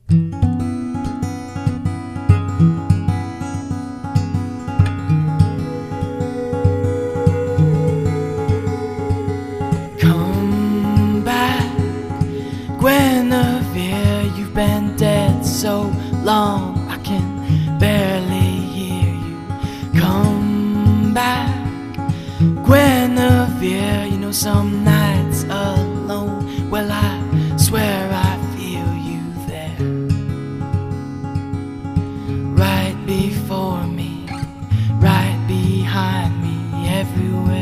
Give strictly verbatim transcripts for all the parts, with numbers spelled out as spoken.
Come back, Guinevere, you've been dead so long I can barely hear you. Come back, Guinevere, you know some nights alone, well I swear I feel you there, right before me, right behind me, everywhere.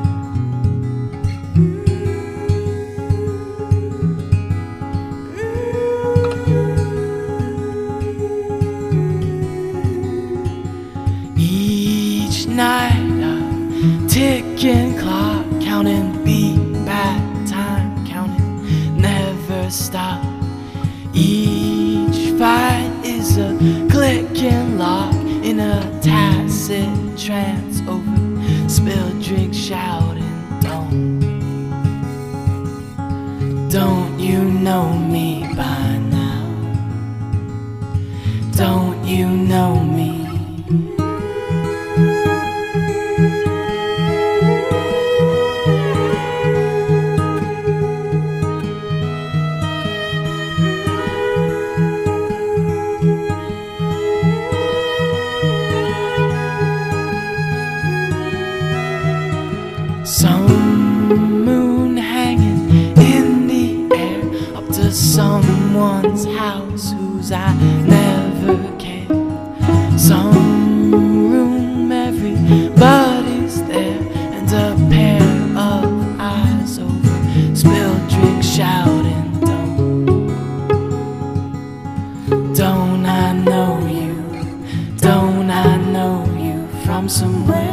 Each night a ticking clock, counting beat back time, counting never stop. Each fight is a clicking lock in a tacit trance over spilled drink, shouting, don't, don't you know me by now? Don't you know me? Some moon hanging in the air up to someone's house whose I never cared. Some room, everybody's there, and a pair of eyes over spilled drink, shouting, don't, don't I know you? Don't I know you from somewhere?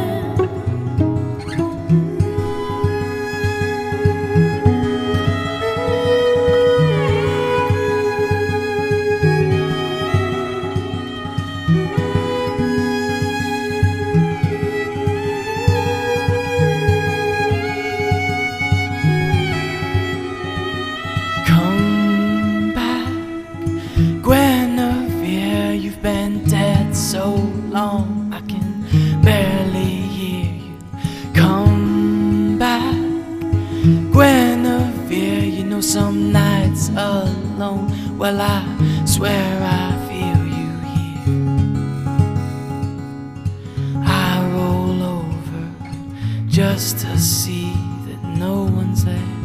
Guinevere, you've been dead so long I can barely hear you. Come back, Guinevere, you know some nights alone, well I swear I feel you here. I roll over just to see that no one's there.